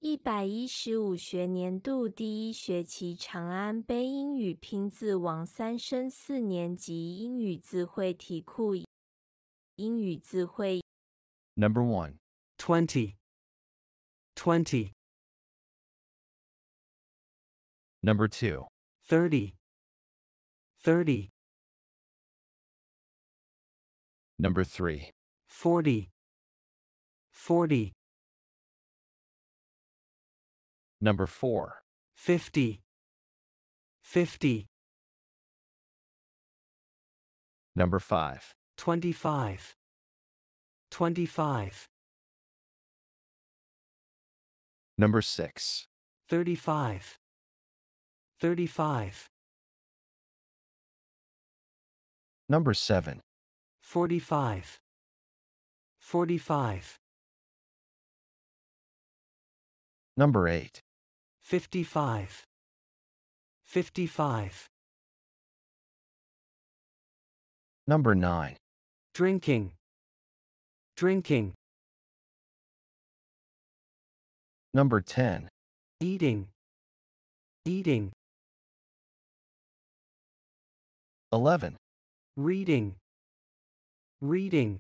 115学年度第一学期长安杯英语拼字网3升4年级英语字汇题库英语字汇 Number 1. 20. 20. Number 2. 30. 30. Number 3. 40. 40. Number 4. 50. 50. Number 5. 25. 25. Number 6. 35. 35. Number 7. 45. 45. Number 8. 55. 55. Number 9. Drinking. Drinking. Number 10. Eating. Eating. 11. Reading. Reading.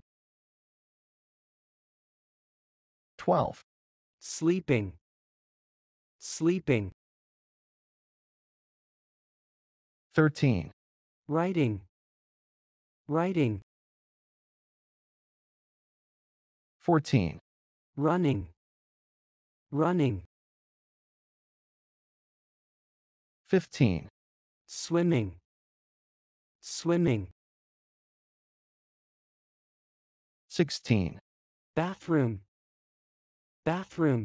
12. Sleeping. Sleeping. 13. Writing. Writing. 14. Running. Running. 15. Swimming. Swimming. 16. Bathroom. Bathroom.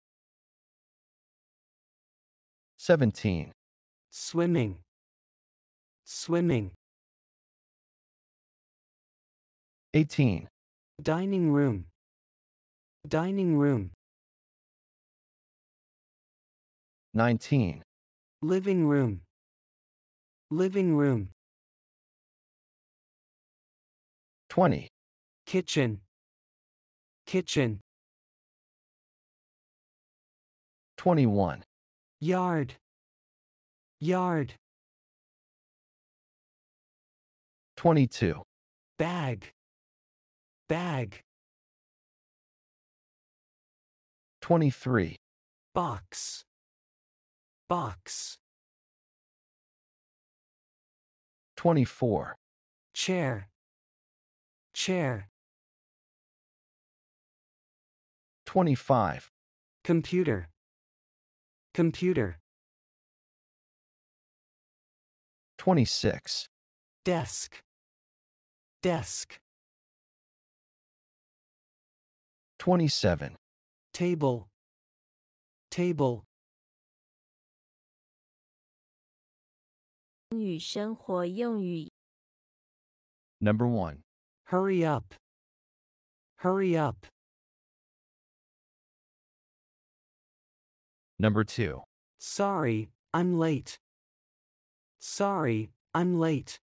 17. Swimming. Swimming. 18. Dining room. Dining room. 19. Living room. Living room. 20. Kitchen. Kitchen. 21. Yard. Yard. 22. Bag. Bag. 23. Box. Box. 24. Chair. Chair. 25. Computer. Computer. 26. Desk. Desk. 27. Table. Table. 英语生活用语 Number 1. Hurry up. Hurry up. Number 2. Sorry, I'm late. Sorry, I'm late.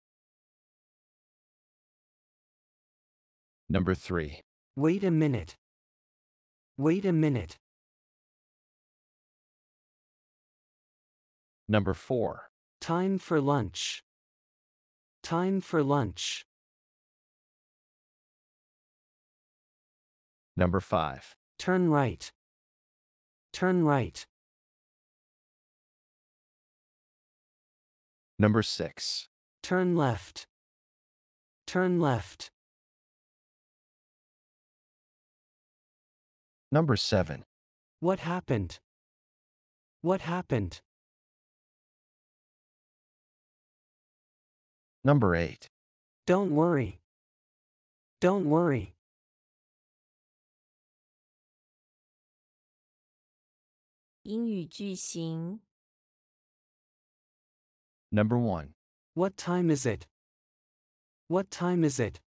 Number 3. Wait a minute. Wait a minute. Number 4. Time for lunch. Time for lunch. Number 5. Turn right. Turn right. Number 6. Turn left. Turn left. Number 7. What happened? What happened? Number 8. Don't worry. Don't worry. 英语句型 Number 1. What time is it? What time is it?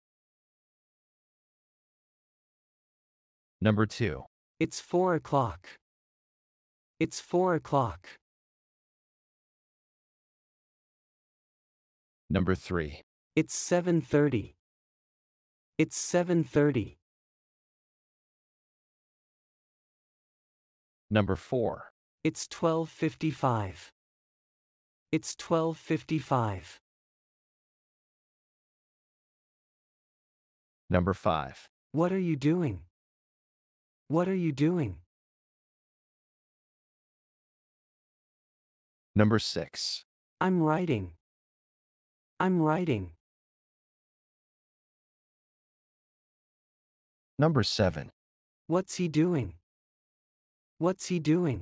Number 2. It's 4 o'clock. It's 4 o'clock. Number 3. It's 7:30. It's 7:30. Number 4. It's 12:55. It's 12:55. Number 5. What are you doing? What are you doing? Number 6. I'm writing. I'm writing. Number 7. What's he doing? What's he doing?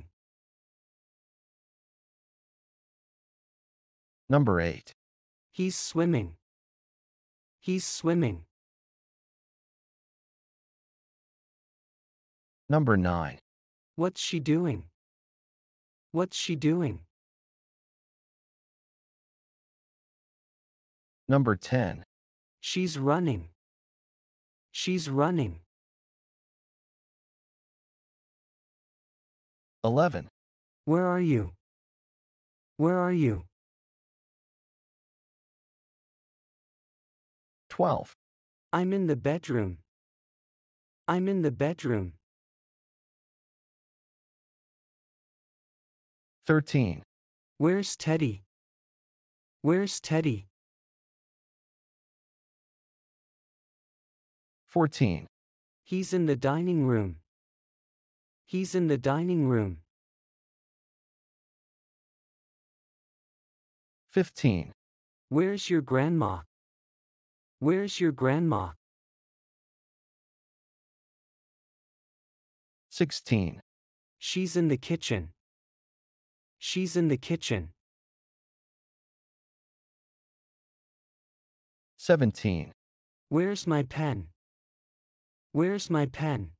Number 8. He's swimming. He's swimming. Number 9. What's she doing? What's she doing? Number 10. She's running. She's running. 11. Where are you? Where are you? 12. I'm in the bedroom. I'm in the bedroom. 13. Where's Teddy? Where's Teddy? 14. He's in the dining room. He's in the dining room. 15. Where's your grandma? Where's your grandma? 16. She's in the kitchen. She's in the kitchen. 17. Where's my pen? Where's my pen?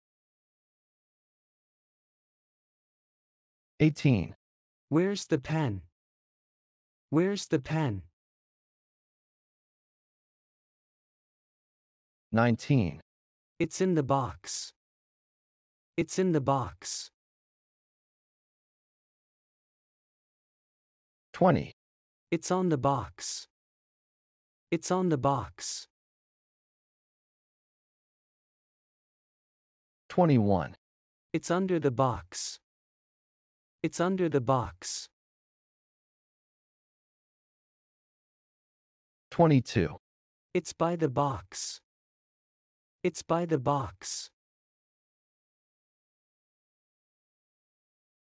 18. Where's the pen? Where's the pen? 19. It's in the box. It's in the box. 20. It's on the box. It's on the box. 21. It's under the box. It's under the box. 22. It's by the box. It's by the box.